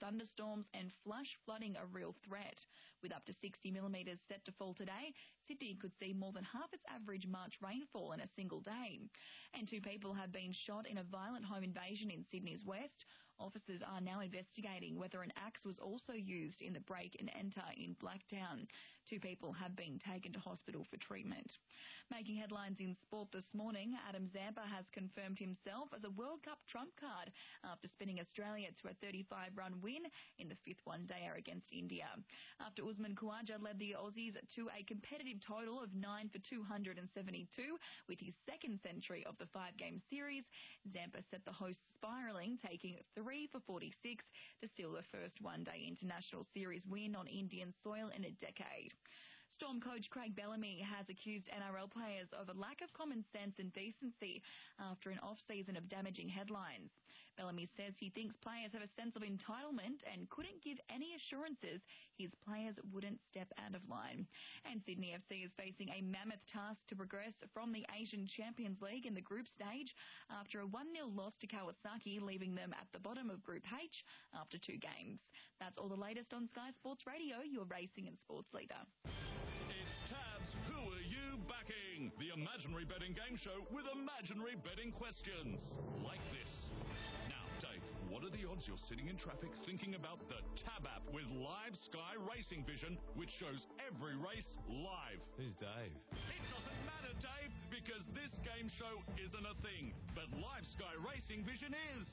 thunderstorms and flash flooding a real threat. With up to 60 millimetres set to fall today, Sydney could see more than half its average March rainfall in a single day. And 2 people have been shot in a violent home invasion in Sydney's west. Officers are now investigating whether an axe was also used in the break and enter in Blacktown. 2 people have been taken to hospital for treatment. Making headlines in sport this morning, Adam Zampa has confirmed himself as a World Cup trump card after spinning Australia to a 35-run win in the 5th one-dayer against India. After Usman Khawaja led the Aussies to a competitive total of 9 for 272 with his second century of the 5-game series, Zampa set the hosts spiralling, taking 3 for 46 to seal the first one-day international series win on Indian soil in a decade. Storm coach Craig Bellamy has accused NRL players of a lack of common sense and decency after an off-season of damaging headlines. Bellamy says he thinks players have a sense of entitlement and couldn't give any assurances his players wouldn't step out of line. And Sydney FC is facing a mammoth task to progress from the Asian Champions League in the group stage after a 1-0 loss to Kawasaki, leaving them at the bottom of Group H after 2 games. That's all the latest on Sky Sports Radio, your racing and sports leader. It's Tab's Who Are You Backing? The imaginary betting game show with imaginary betting questions. Like this. Now, Dave, what are the odds you're sitting in traffic thinking about the Tab app with live Sky Racing Vision, which shows every race live? Who's Dave? It doesn't matter, Dave, because this game show isn't a thing. But live Sky Racing Vision is.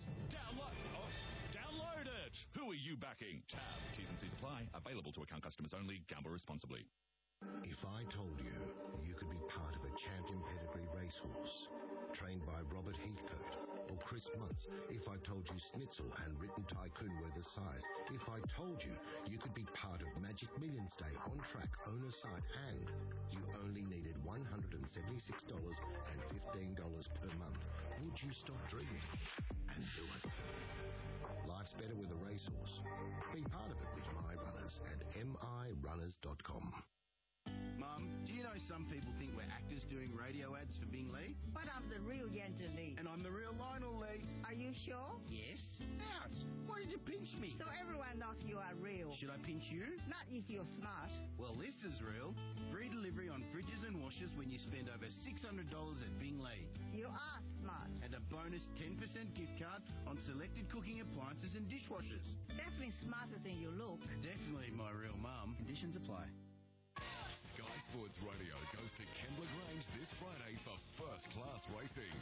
Download it. Who are you backing? Tab. T's and C's apply. Available to account customers only. Gamble responsibly. If I told you you could be part of a champion pedigree racehorse trained by Robert Heathcote or Chris Muntz, if I told you Schnitzel and Written Tycoon were the size, if I told you you could be part of Magic Millions Day on track, owner site, and you only needed $176 and $15 per month, would you stop dreaming and do it? Life's better with a racehorse. Be part of it with My Runners at myrunners.com. Mum, do you know some people think we're actors doing radio ads for Bing Lee? But I'm the real Yenta Lee. And I'm the real Lionel Lee. Are you sure? Yes. Ouch! Why did you pinch me? So everyone knows you are real. Should I pinch you? Not if you're smart. Well, this is real. Free delivery on fridges and washers when you spend over $600 at Bing Lee. You are smart. And a bonus 10% gift card on selected cooking appliances and dishwashers. Definitely smarter than you look. Definitely my real mum. Conditions apply. Sky Sports Radio goes to Kembla Grange this Friday for first-class racing.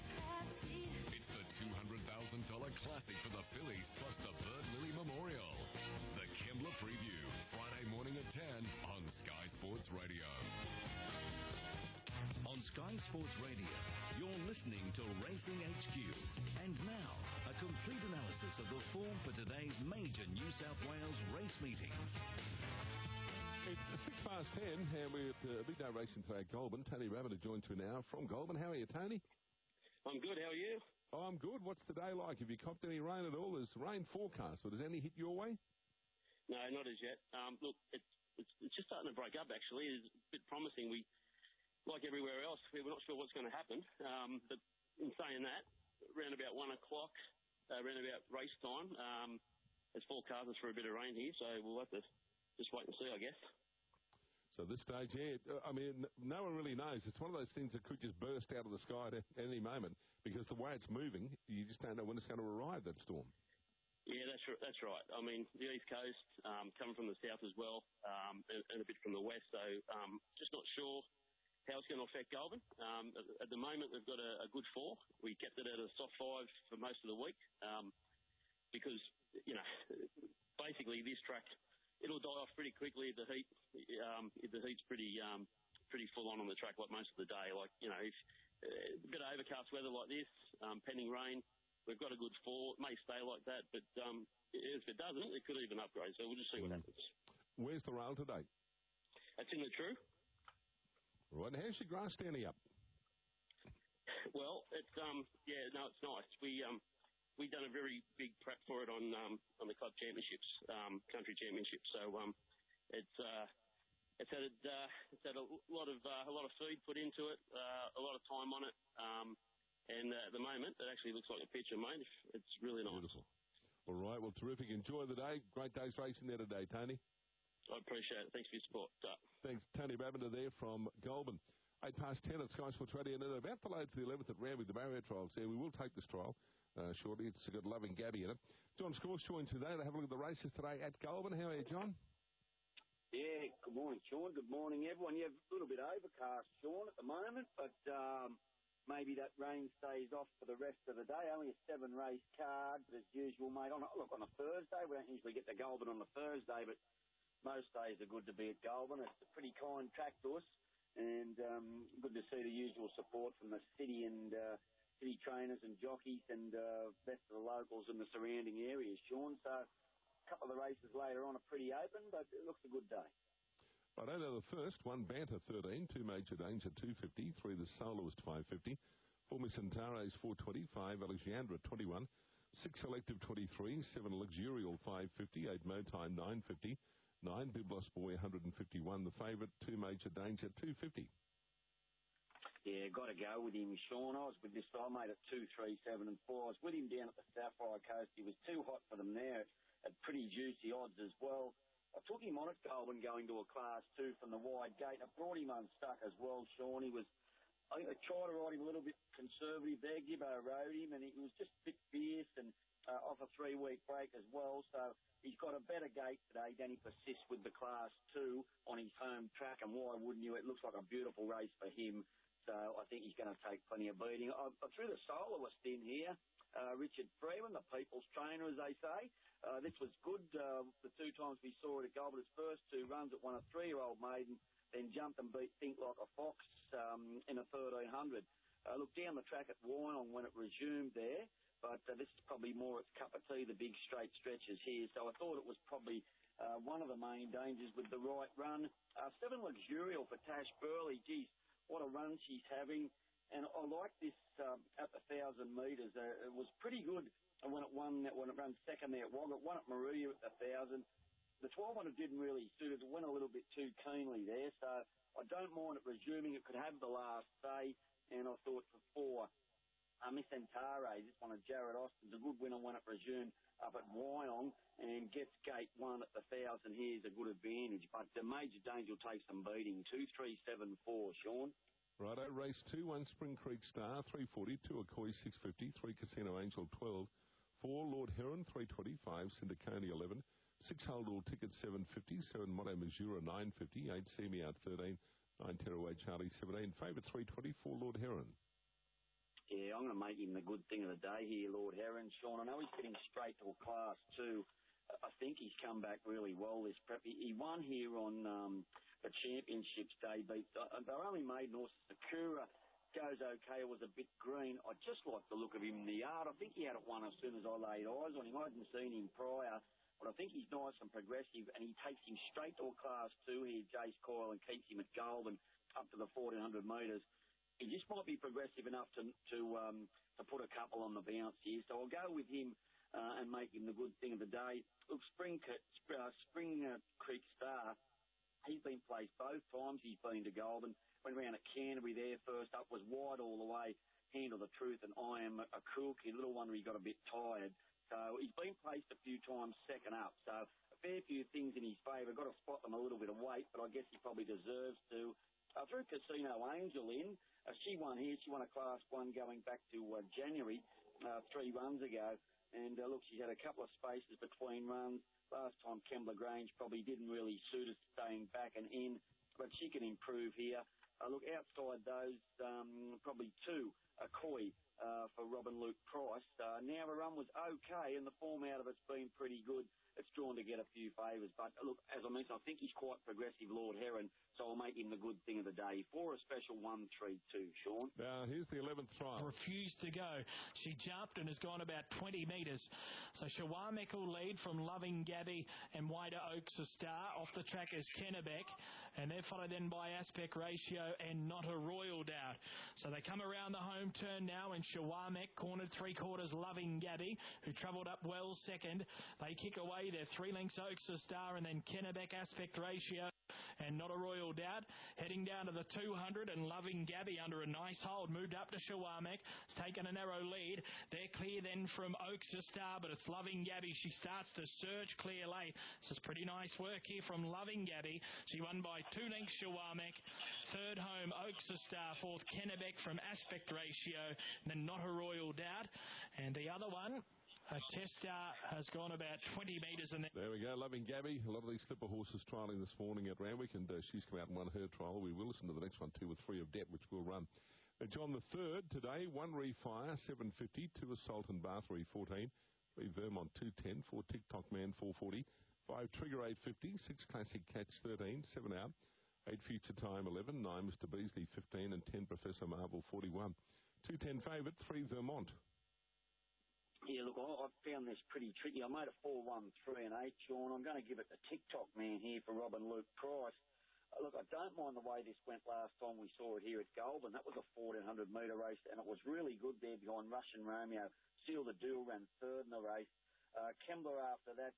It's the $200,000 classic for the Phillies plus the Bird Lilly Memorial. The Kembla Preview, Friday morning at 10 on Sky Sports Radio. On Sky Sports Radio, you're listening to Racing HQ. And now, a complete analysis of the form for today's major New South Wales race meetings. It's 10:06, and we're at Big Day Racing today at Goulburn. Tony Rabbit joined to now from Goulburn. How are you, Tony? I'm good. How are you? Oh, I'm good. What's today like? Have you copped any rain at all? There's rain forecast, but has any hit your way? No, not as yet. Look, it's just starting to break up, actually. It's a bit promising. We, like everywhere else, we're not sure what's going to happen. But in saying that, around about 1 o'clock, around about race time, there's forecasters for a bit of rain here, so we'll have to just wait and see, I guess. So at this stage, yeah, I mean, no one really knows. It's one of those things that could just burst out of the sky at any moment because the way it's moving, you just don't know when it's going to arrive, that storm. Yeah, that's right. I mean, the East Coast, coming from the south as well, and a bit from the west, so just not sure how it's going to affect Goulburn. At the moment, we've got a good 4. We kept it at a soft 5 for most of the week because, you know, basically this track, it'll die off pretty quickly if the heat's pretty full on the track like most of the day. Like, you know, if a bit of overcast weather like this, pending rain, we've got a good 4. It may stay like that, but if it doesn't, it could even upgrade. So we'll just see what happens. Where's the rail today? It's in the True. Right. How's your grass standing up? Well, it's it's nice. We've done a very big prep for it on the club championships, country championships. So it's had a lot of feed put into it, a lot of time on it, and at the moment it actually looks like a picture, mate. It's really nice. Beautiful. All right, well, terrific. Enjoy the day. Great day's racing there today, Tony. I appreciate it. Thanks for your support. Thanks. Tony Babbinder there from Goulburn. 8:10 at Sky Sports Radio, and they're about to load for the 11th at Randwick, the barrier trials there. We will take this trial shortly. It's got Loving Gabby in it. John Scorch joins today to have a look at the races today at Goulburn. How are you, John? Yeah, good morning, Sean. Good morning, everyone. Yeah, a little bit overcast, Sean, at the moment, but maybe that rain stays off for the rest of the day. Only a 7-race card, but as usual, mate. On a Thursday, we don't usually get to Goulburn on a Thursday, but most days are good to be at Goulburn. It's a pretty kind track to us, and good to see the usual support from the city and city trainers and jockeys and best of the locals in the surrounding areas, Sean. So a couple of the races later on are pretty open, but it looks a good day. I don't know the first. 1 Banter 13, 2 Major Danger 250, 3 The Soloist 550, 4 Miss Antares 420, 5 Alexandra 21, 6 Selective 23, 7 Luxurial 550, 8 Motime 950, 9 Biblos Boy 151, the favourite 2 Major Danger 250. Yeah, got to go with him, Sean. I was with this guy, mate, at 2, 3, 7 and 4. I was with him down at the Sapphire Coast. He was too hot for them there at pretty juicy odds as well. I took him on at Goulburn going to a Class 2 from the wide gate. I brought him unstuck as well, Sean. I think they tried to ride him a little bit conservative there. Gibbo rode him, and he was just a bit fierce and off a 3-week break as well. So he's got a better gate today. Danny persists with the Class 2 on his home track, and why wouldn't you? It looks like a beautiful race for him. So I think he's going to take plenty of beating. I threw the soloist in here. Richard Freeman, the people's trainer, as they say. This was good. The 2 times we saw it at Goulburn, his first 2 runs, it won a 3-year-old maiden, then jumped and beat Think Like a Fox in a 1300. Looked down the track at Wyong when it resumed there, but this is probably more its cup of tea, the big straight stretches here. So I thought it was probably one of the main dangers with the right run. 7 Luxurial for Tash Burley. Geez, what a run she's having. And I like this at the 1,000 metres. It was pretty good when it ran second there at Wagga. It won at Maruya at the 1,000. The 1,200 didn't really suit it. It went a little bit too keenly there. So I don't mind it resuming. It could have the last say. And I thought for 4, Miss Antares, this one of Jared Austin's a good winner when it resumed up at Wyong and gets gate 1 at the 1,000. Here's a good advantage. But the Major Danger will take some beating. 2, 3, 7, 4, Sean. Righto, race 2, 1 Spring Creek Star, 340, 2 Akoi 650, 3 Casino Angel 12, 4 Lord Heron 325, Syndiconi 11, 6 Holdall Ticket 750, 7 Motto Missoura 950, 8 See Me Out 13, 9 Tearaway Charlie 17, favourite 320, 4 Lord Heron. Yeah, I'm going to make him the good thing of the day here, Lord Heron. Sean, I know he's getting straight to a Class 2. I think he's come back really well this prep. He won here on the Championships Day. They're only made North Sakura goes okay. It was a bit green. I just like the look of him in the yard. I think he had it won as soon as I laid eyes on him. I hadn't seen him prior, but I think he's nice and progressive, and he takes him straight to a Class 2 here, Jace Coyle, and keeps him at Goulburn up to the 1,400 metres. He just might be progressive enough to put a couple on the bounce here. So I'll go with him and make him the good thing of the day. Look, Spring Creek Star, he's been placed both times. He's been to Goulburn. Went around at Canterbury there first up, was wide all the way. Handle the Truth and I Am a Cool Kid. Little wonder he got a bit tired. So he's been placed a few times second up. So a fair few things in his favour. Got to spot them a little bit of weight, but I guess he probably deserves to. Threw Casino Angel in. She won here. She won a Class 1 going back to January 3 runs ago. And look, she's had a couple of spaces between runs. Last time Kembla Grange probably didn't really suit us staying back and in, but she can improve here. Look, outside those, probably 2, Akoi for Robin Luke Price. Now her run was okay, and the form out of it's been pretty good. It's drawn to get a few favours. But, look, as I mentioned, I think he's quite progressive, Lord Heron, so I'll make him the good thing of the day. For a special 1-3-2, Sean. Now, here's the 11th trial. Refused to go. She jumped and has gone about 20 metres. So Shawamick will lead from Loving Gabby and Wader Oaks a star. Off the track is Kennebec, and they're followed then by Aspect Ratio and Not a Royal Doubt. So they come around the home home turn now in Shawamek, cornered 3/4 Loving Gabby, who travelled up well second. They kick away. They're 3 lengths Oaks the Star, and then Kennebec Aspect Ratio and Not a Royal Doubt. Heading down to the 200, and Loving Gabby under a nice hold. Moved up to Shawamek. It's taken a narrow lead. They're clear then from Oaks the Star, but it's Loving Gabby. She starts to surge clear late. This is pretty nice work here from Loving Gabby. She won by 2 lengths Shawamek. Third home, Oaks the Star. Fourth, Kennebec from Aspect Ratio. And then Not a Royal Doubt. And the other one, Testa, has gone about 20 metres. And there we go, Loving Gabby. A lot of these Clipper horses trialling this morning at Randwick, and she's come out and won her trial. We will listen to the next one, 2 or 3 of Debt, which will run. John the third today, 1 Refire, 750, 2 Assault and Bathory, 14, 3 Vermont, 210, 4 TikTok Man, 440, 5 Trigger, 850, 6 Classic Catch, 13, 7 out, 8 Future Time, 11, 9 Mr. Beasley, 15, and 10 Professor Marvel, 41. 210 favourite, 3 Vermont. Yeah, look, I found this pretty tricky. I made a 4, 1, 3 and 8, Sean. I'm going to give it to TikTok Man here for Robin Luke Price. Look, I don't mind the way this went last time we saw it here at Goulburn. That was a 1,400-metre race, and it was really good there behind Russian Romeo. Seal the Deal ran third in the race. Kembler after that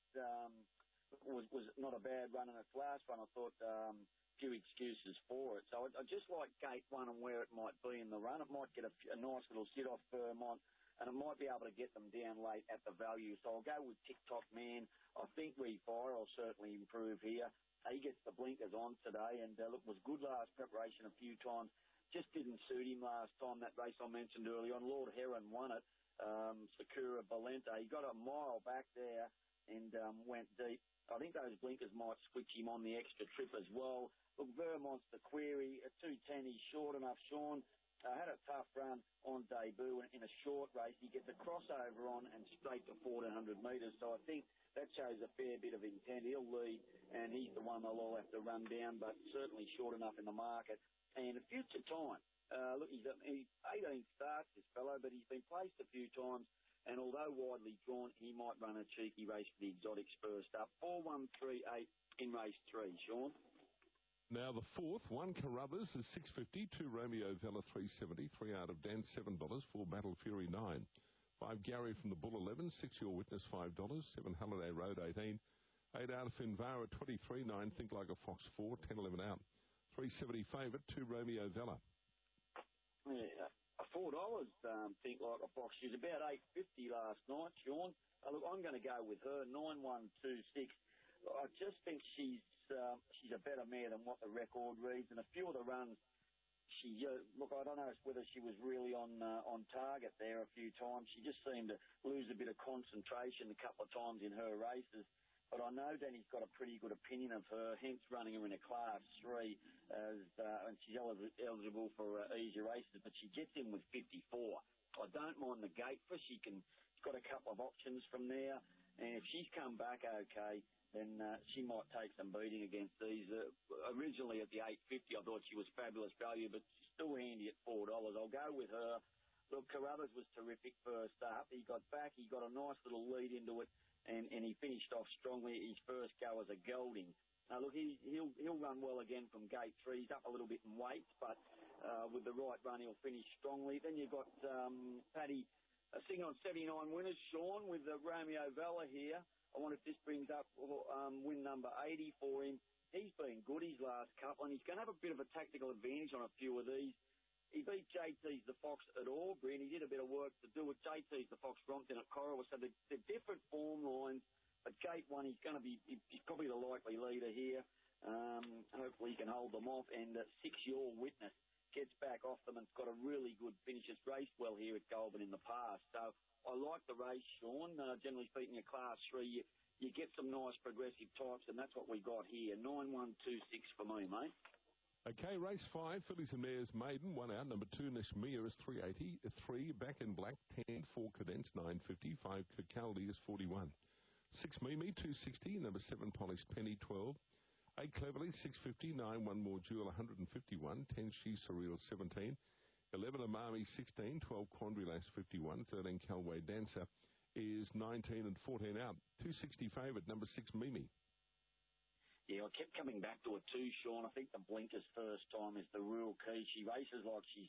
was not a bad run in its last run. I thought few excuses for it. So I just like Gate 1 and where it might be in the run. It might get a nice little sit-off Vermont, and it might be able to get them down late at the value. So I'll go with TikTok Man. I think Refire will certainly improve here. He gets the blinkers on today, and look, was good last preparation a few times. Just didn't suit him last time, that race I mentioned earlier on. Lord Heron won it. Sakura Balenta, he got a mile back there and went deep. I think those blinkers might switch him on the extra trip as well. Look, Vermont's the query. At 210, he's short enough. Sean had a tough run on debut in a short race. He gets a crossover on and straight to 1,400 metres. So I think that shows a fair bit of intent. He'll lead, and he's the one they'll all have to run down, but certainly short enough in the market. And a Future Time. Look, he's 18 starts, this fellow, but he's been placed a few times, and although widely drawn, he might run a cheeky race for the exotics first up. 4, 1, 3, 8 in race 3, Sean. Now the fourth, 1 Carruthers is 650, 2 Romeo Vella 370, 3 out of Dan $7, 4 Battle Fury 9, 5 Gary from the Bull 11, 6 Your Witness $5, 7 Halliday Road 18, 8 out of Finvara 23, 9 Think Like a Fox 4, 10 11 out, 370 favourite, 2 Romeo Vella. Yeah, $4 Think Like a Fox. She was about $8.50 last night, Sean. Look, I'm going to go with her, 9126. I just think she's a better mare than what the record reads, and a few of the runs, look, I don't know whether she was really on target there a few times. She just seemed to lose a bit of concentration a couple of times in her races. But I know Danny's got a pretty good opinion of her, hence running her in a Class 3, and she's eligible for easier races, but she gets in with 54. I don't mind the gate for her. She's got a couple of options from there, and if she's come back okay, then she might take some beating against these. Originally at the $8.50, I thought she was fabulous value, but she's still handy at $4. I'll go with her. Look, Carruthers was terrific first up. He got back. He got a nice little lead into it, and he finished off strongly. His first go as a gelding. Look, he'll run well again from gate 3. He's up a little bit in weight, but with the right run, he'll finish strongly. Then you've got Paddy sitting on 79 winners, Sean, with Romeo Vella here. I wonder if this brings up win number 80 for him. He's been good his last couple, and he's going to have a bit of a tactical advantage on a few of these. He beat JT's the Fox at Albury, and he did a bit of work to do it. JT's the Fox Brompton at Corowa, so they're different form lines. But gate 1, he's probably the likely leader here. Hopefully he can hold them off. And 6 Your Witness gets back off them and's got a really good finish. It's raced well here at Goulburn in the past. So I like the race, Sean. Generally speaking, your Class 3, you get some nice progressive types, and that's what we got here. 9126 for me, mate. Okay, race 5, Fillies and Mares Maiden, 1 out. Number 2, Nishmia is 380. 3, Back in Black, 10. 4, Cadence, 950. 5, Kirkcaldy is 41. 6, Mimi, 260. Number 7, Polished Penny, 12. 8, Cleverly, 650. 9, One More Jewel, 151. 10, She Surreal, 17. 11, Amami, 16. 12, Quandary Lass, 51. 13, Calway Dancer is 19 and 14 out. 260 favourite, number 6, Mimi. Yeah, I kept coming back to her too, Sean. I think the blinkers first time is the real key. She races like she's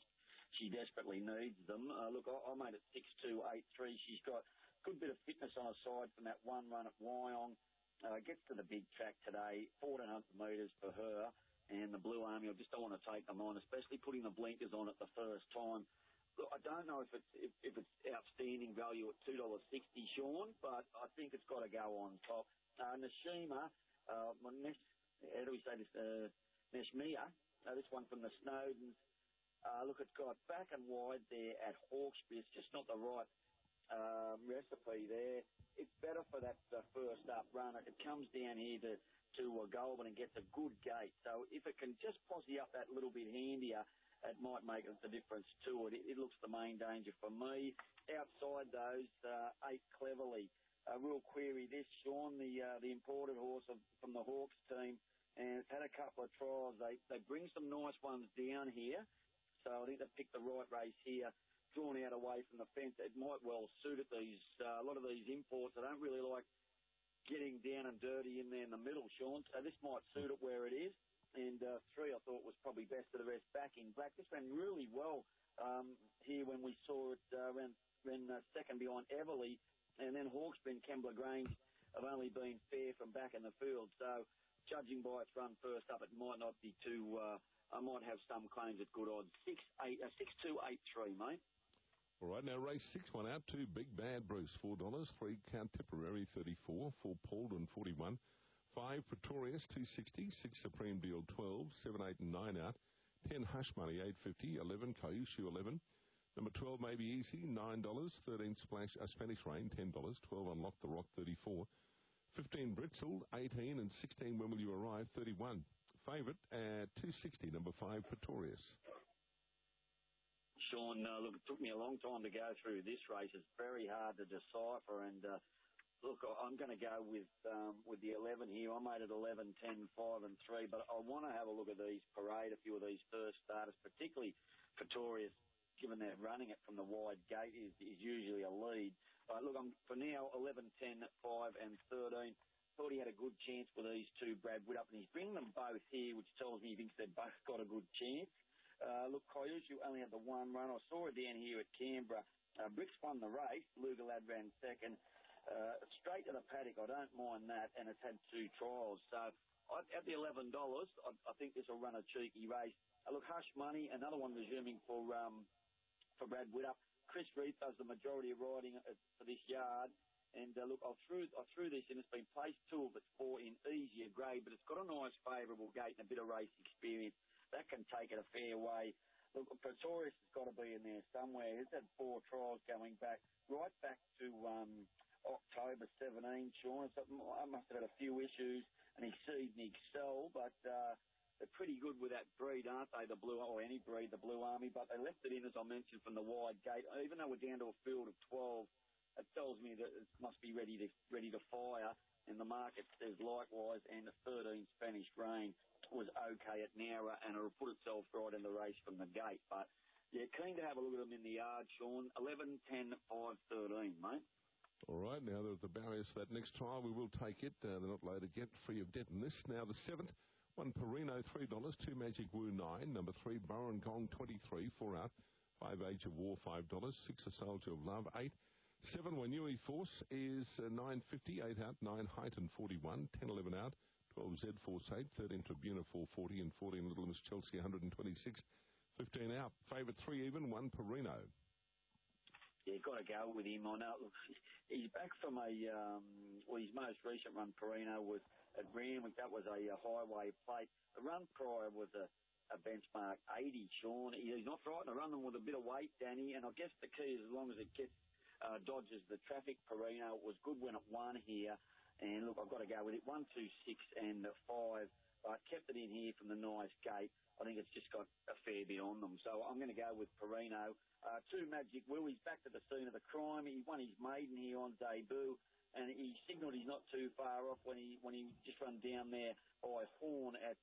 she desperately needs them. Look, I made it 6-2-8-3. She's got a good bit of fitness on her side from that one run at Wyong. Gets to the big track today, 1,400 metres for her. And the Blue Army, I just don't want to take them on, especially putting the blinkers on at the first time. Look, I don't know if it's outstanding value at $2.60, Sean, but I think it's got to go on top. Nashima, how do we say this? Nashmia, this one from the Snowdens. Look, it's got back and wide there at Hawkesbury. It's just not the right recipe there. It's better for that first up run. It comes down here to Goulburn and gets a good gate. So if it can just posse up that little bit handier, it might make the difference to it. It looks the main danger for me. Outside those, 8 Cleverly. A real query this, Sean, the imported horse from the Hawks team, and it's had a couple of trials. They bring some nice ones down here, so I think they've picked the right race here. Drawn out away from the fence, it might well suit it. A lot of these imports, I don't really like getting down and dirty in there in the middle, Sean. So this might suit it where it is. And 3 I thought was probably best of the rest. Back in Black, this ran really well here when we saw it ran second behind Everly. And then Hawkesbury and Kembla Grange have only been fair from back in the field. So judging by its run first up, it might not be too... I might have some claims at good odds. 6-2-8-3, mate. All right, now race 6, one out, 2 Big Bad Bruce, $4, 3 Count Tipperary, 34, 4 Paulden, 41, 5 Pretorius, 260, 6 Supreme Deal, 12, 7, 8 and 9 out, 10 Hush Money, 850, 11 Kyushu, 11, number 12 Maybe Easy, $9, 13 Spanish Rain, $10, 12 Unlock the Rock, 34, 15 Britzel, 18 and 16 When Will You Arrive, 31. Favourite at 260, number 5 Pretorius. Sean, look, it took me a long time to go through this race. It's very hard to decipher. And, look, I'm going to go with the 11 here. I made it 11, 10, 5 and 3. But I want to have a look at these parade, a few of these first starters, particularly Pretorius, given that running it from the wide gate is usually a lead. Look, for now, 11, 10, 5 and 13. Thought he had a good chance with these two, Brad Whittup. And he's bringing them both here, which tells me he thinks they've both got a good chance. Look, Kyushu only had the one run. I saw it down here at Canberra. Bricks won the race. Lugalad ran second. Straight to the paddock, I don't mind that, and it's had 2 trials. So at the $11, I think this will run a cheeky race. Look, Hush Money, another one resuming for Brad Whittup. Chris Reith does the majority of riding for this yard. And look, I threw this in. It's been placed 2 of its 4 in easier grade, but it's got a nice favourable gate and a bit of race experience. That can take it a fair way. Look, Pretorius has got to be in there somewhere. He's had 4 trials going back, right back to October 17, Sean. I must have had a few issues, and Exceed and Excel, but they're pretty good with that breed, aren't they, the Blue, or any breed, the Blue Army, but they left it in, as I mentioned, from the wide gate. Even though we're down to a field of 12, it tells me that it must be ready to fire, and the market says likewise, and the 13 Spanish Rain was okay at Nowra, and it'll put itself right in the race from the gate. But, yeah, keen to have a look at them in the yard, Sean. 11, 10, 5, 13, mate. All right, now that the barriers for that next trial, we will take it. They're not loaded yet, free of debt in this. Now the 7th, 1 Perino, $3, 2 Magic Woo, 9, number 3 Burren Gong, 23, 4 out, 5 Age of War, $5, 6 A Soldier of Love, 8, 7 Wanui Force is $9.50, 8 out, 9 Heighton, 41, 10, 11 out, 12 Z Force 8, 13 Tribuna 440, and 14 Little Miss Chelsea 126, 15 out. Favourite 3 even, 1 Perino. Yeah, got to go with him on it. Look, he's back from his most recent run, Perino, was at Randwick. That was a highway plate. The run prior was a benchmark 80, Sean. He's not frightened to run them with a bit of weight, Danny, and I guess the key is as long as it gets dodges the traffic, Perino. It was good when it won here. And look, I've got to go with it. 1, 2, 6 and 5. I kept it in here from the nice gate. I think it's just got a fair bit on them. So I'm going to go with Perino. 2 Magic Will. He's back to the scene of the crime. He won his maiden here on debut, and he signalled he's not too far off when he just run down there by Horn at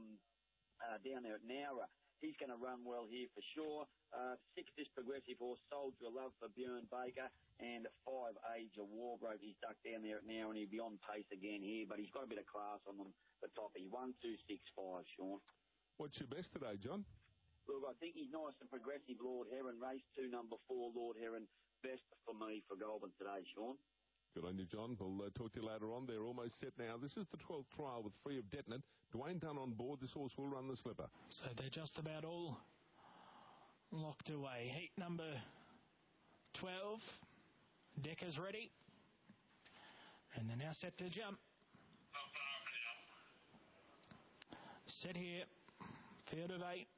down there at Nowra. He's going to run well here for sure. 6 This Progressive Horse, Soldier of Love for Bjorn Baker, and 5 Age of War broke his duck down there at Nowra, and he'll be on pace again here, but he's got a bit of class on them, the toppy. 1, 2, 6, 5, Sean. What's your best today, John? Look, I think he's nice and progressive, Lord Heron. Race 2, number 4, Lord Heron. Best for me for Goulburn today, Sean. Good on you, John. We'll talk to you later on. They're almost set now. This is the 12th trial with Free of Detonate. Dwayne Dunn on board. This horse will run the slipper. So they're just about all locked away. Heat number 12. Decker's ready. And they're now set to jump. Set here. Field of 8.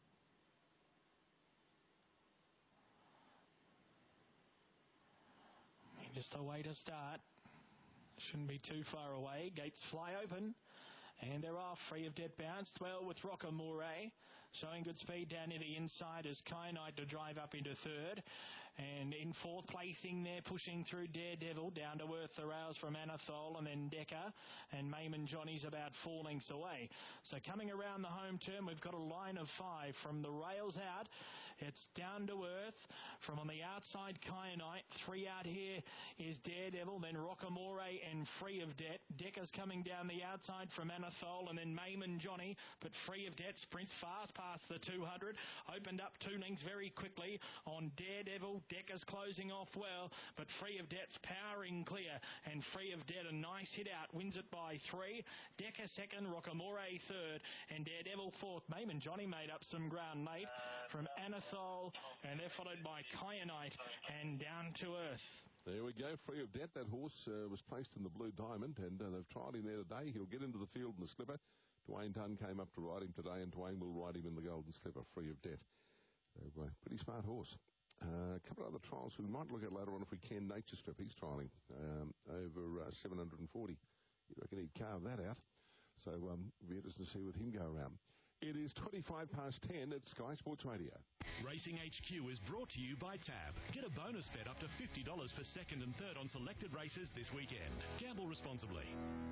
Just a way to start. Shouldn't be too far away. Gates fly open. And they're off. Free of Debt bounce. 12 with Rockamore. Showing good speed down near the inside as Kyanite to drive up into third. And in fourth placing there, pushing through Daredevil, down to earth the rails from Anathol and then Decker. And Mayman Johnny's about 4 lengths away. So coming around the home turn, we've got a line of 5 from the rails out. It's down to earth. From on the outside, Kyanite. 3 out here is Daredevil, then Rockamore and Free of Debt. Decker's coming down the outside from Anathol and then Mayman Johnny. But Free of Debt sprints fast past the 200. Opened up 2 lengths very quickly on Daredevil. Decker's closing off well, but Free of Debt's powering clear, and Free of Debt a nice hit out, wins it by 3. Decker second, Rockamore third, and Daredevil fourth. Mayman Johnny made up some ground late from Anathol, and they're followed by Kyanite and Down to Earth. There we go, Free of Debt. That horse was placed in the Blue Diamond, and they've tried him there today. He'll get into the field in the slipper. Dwayne Dunn came up to ride him today, and Dwayne will ride him in the Golden Slipper, Free of Debt. So, pretty smart horse. A couple of other trials we might look at later on if we can. Nature Strip, he's trialling over 740. You reckon he'd carve that out? So it'll be interesting to see with him go around. It is 25 past 10 at Sky Sports Radio. Racing HQ is brought to you by Tab. Get a bonus bet up to $50 for second and third on selected races this weekend. Gamble responsibly.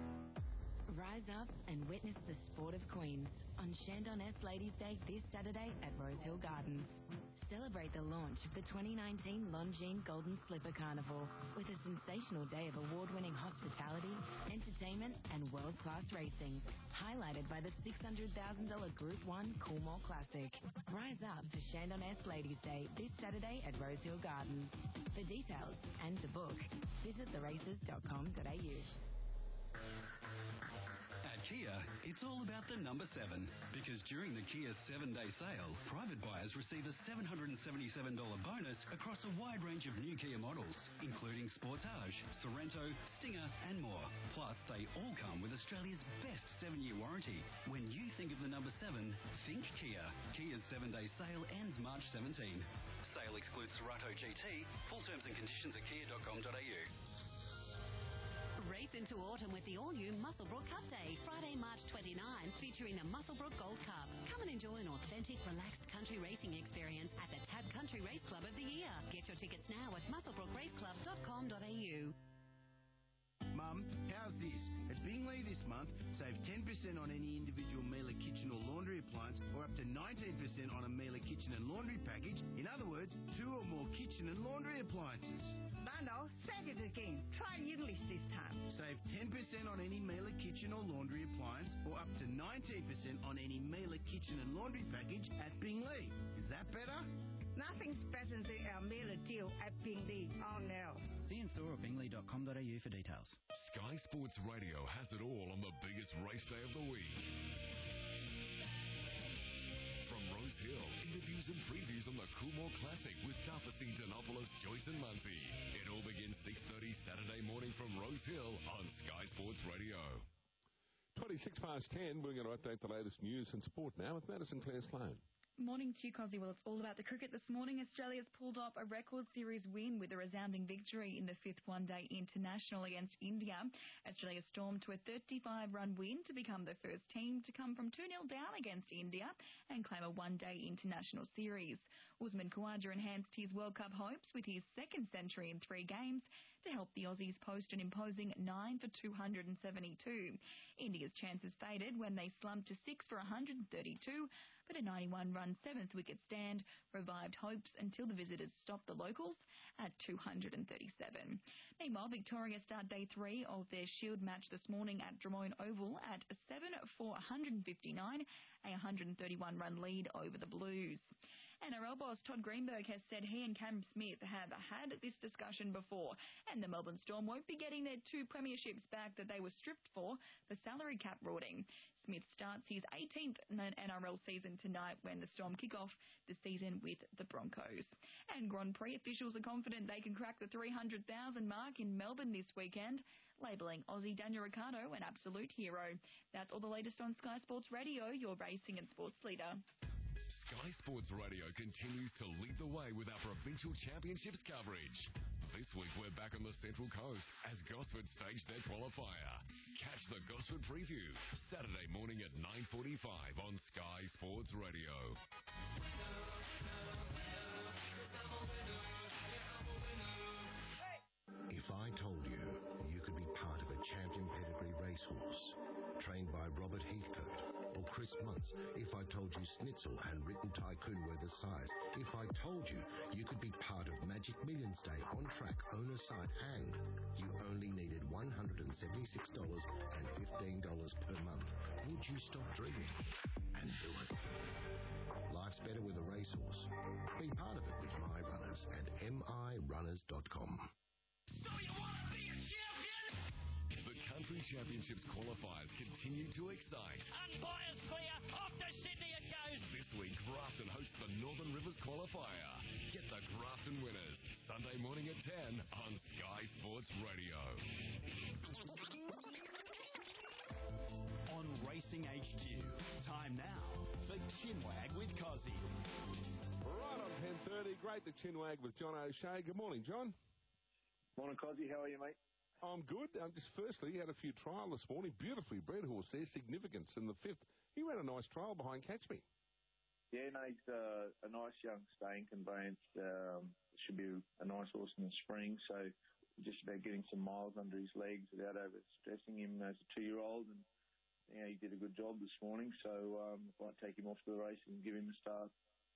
Rise up and witness the sport of Queens on Shandon S Ladies' Day this Saturday at Rosehill Gardens. Celebrate the launch of the 2019 Longines Golden Slipper Carnival with a sensational day of award-winning hospitality, entertainment and world-class racing, highlighted by the $600,000 Group 1 Coolmore Classic. Rise up for Shandon S Ladies' Day this Saturday at Rosehill Gardens. For details and to book, visit theraces.com.au. Kia, it's all about the number 7, because during the Kia 7-day sale, private buyers receive a $777 bonus across a wide range of new Kia models, including Sportage, Sorento, Stinger and more. Plus, they all come with Australia's best 7-year warranty. When you think of the number 7, think Kia. Kia's 7-day sale ends March 17. Sale excludes Sorento GT. Full terms and conditions at kia.com.au. Race into autumn with the all-new Muswellbrook Cup Day, Friday, March 29, featuring the Muswellbrook Gold Cup. Come and enjoy an authentic, relaxed country racing experience at the Tab Country Race Club of the Year. Get your tickets now at muswellbrookraceclub.com.au. Mum, how's this? At Bingley this month, save 10% on any individual Miele kitchen or laundry appliance, or up to 19% on a Miele kitchen and laundry package. In other words, 2 or more kitchen and laundry appliances. Nano, say it again. Try English this time. Save 10% on any Miele kitchen or laundry appliance, or up to 19% on any Miele kitchen and laundry package at Bingley. Is that better? Nothing's better than our Miele deal at Bingley. Oh, no. See in store at bingley.com.au for details. Sky Sports Radio has it all on the biggest race day of the week. From Rose Hill, interviews and previews on the Coolmore Classic with Duffy, Denopoulos, Joyce and Munsey. It all begins 6:30 Saturday morning from Rose Hill on Sky Sports Radio. 26 past 10, we're going to update the latest news and sport now with Madison Claire Sloan. Morning to you, Cosy. Well, it's all about the cricket this morning. Australia's pulled off a record series win with a resounding victory in the 5th one-day international against India. Australia stormed to a 35-run win to become the first team to come from 2-0 down against India and claim a one-day international series. Usman Khawaja enhanced his World Cup hopes with his second century in 3 games, to help the Aussies post an imposing 9 for 272. India's chances faded when they slumped to 6 for 132, but a 91-run seventh wicket stand revived hopes until the visitors stopped the locals at 237. Meanwhile, Victoria start day 3 of their Shield match this morning at Drummoyne Oval at 7 for 159, a 131-run lead over the Blues. NRL boss Todd Greenberg has said he and Cam Smith have had this discussion before, and the Melbourne Storm won't be getting their 2 premierships back that they were stripped for salary cap rorting. Smith starts his 18th NRL season tonight when the Storm kick off the season with the Broncos. And Grand Prix officials are confident they can crack the 300,000 mark in Melbourne this weekend, labelling Aussie Daniel Ricciardo an absolute hero. That's all the latest on Sky Sports Radio, your racing and sports leader. Sky Sports Radio continues to lead the way with our provincial championships coverage. This week we're back on the Central Coast as Gosford stage their qualifier. Catch the Gosford preview Saturday morning at 9:45 on Sky Sports Radio. If I told you you could be part of a champion pedigree racehorse trained by Robert Heathcote, or Chris Muntz, if I told you Schnitzel and Written Tycoon were the size, if I told you you could be part of Magic Millions Day on track, owner side, and you only needed $176 and $15 per month, would you stop dreaming and do it? Life's better with a racehorse. Be part of it with My Runners at mirunners.com. So you want to be a champion? The Country Championships qualifiers continue to excite. Umpires clear, off to Sydney it goes. This week, Grafton hosts the Northern Rivers qualifier. Get the Grafton winners Sunday morning at 10 on Sky Sports Radio. On Racing HQ, time now for Chinwag with Cozzy. Right on 10:30, great to Chinwag with John O'Shea. Good morning, John. Morning, Cozzy. How are you, mate? I'm good. Just firstly, he had a few trial this morning. Beautifully bred horse there, Significance in the 5th. He ran a nice trial behind Catch Me. Yeah, no, he's a nice young staying conveyance. Should be a nice horse in the spring. So just about getting some miles under his legs without overstressing him as a 2-year-old. And yeah, he did a good job this morning. So might take him off to the race and give him a start.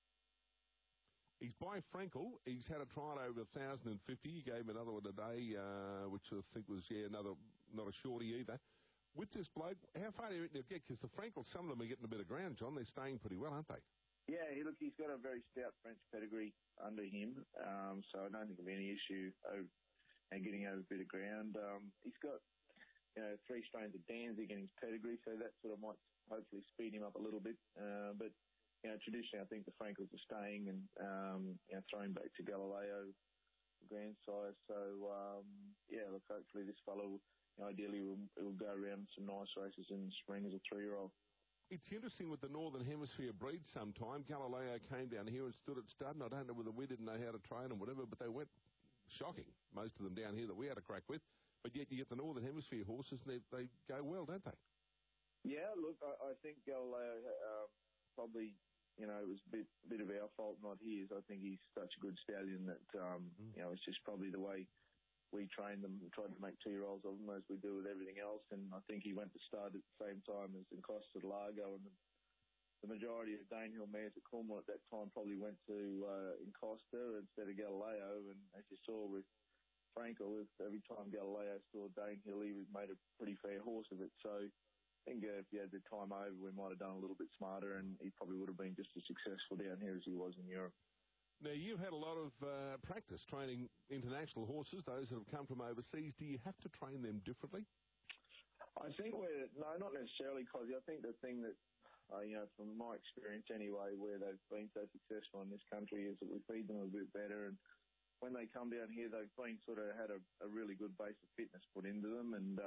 He's by Frankel. He's had a trial over 1,050. He gave him another one today, which I think was, not a shorty either. With this bloke, how far do you reckon he'll get? Because the Frankels, some of them are getting a bit of ground, John. They're staying pretty well, aren't they? Yeah, look, he's got a very stout French pedigree under him, so I don't think there'll be any issue getting over a bit of ground. He's got, 3 strains of Danzig in his pedigree, so that sort of might hopefully speed him up a little bit. But traditionally, I think the Frankels are staying and, throwing back to Galileo, grand sire. So, look, hopefully this fellow, ideally will go around some nice races in the spring as a 3-year-old. It's interesting with the Northern Hemisphere breed sometime. Galileo came down here and stood at stud, and I don't know whether we didn't know how to train them, whatever, but they went shocking, most of them down here that we had a crack with. But yet you get the Northern Hemisphere horses, and they go well, don't they? Yeah, look, I think Galileo probably... it was a bit of our fault, not his. I think he's such a good stallion that, it's just probably the way we trained them, tried to make 2-year-olds of them as we do with everything else. And I think he went to start at the same time as Encosta de Largo. And the majority of Danehill mares at Cornwall at that time probably went to Encosta instead of Galileo. And as you saw with Frankel, every time Galileo saw Danehill, he made a pretty fair horse of it. So I think if you had the time over, we might have done a little bit smarter, and he probably would have been just as successful down here as he was in Europe. Now, you've had a lot of practice training international horses, those that have come from overseas. Do you have to train them differently? I think no, not necessarily, Cozzy. I think the thing that, from my experience anyway, where they've been so successful in this country is that we feed them a bit better, and when they come down here, they've been sort of had a really good base of fitness put into them, and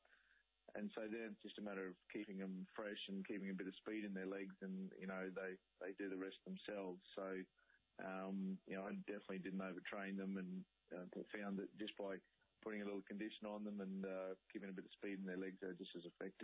so then it's just a matter of keeping them fresh and keeping a bit of speed in their legs, and, they do the rest themselves. So, I definitely didn't overtrain them, and found that just by putting a little condition on them and keeping a bit of speed in their legs, they're just as effective.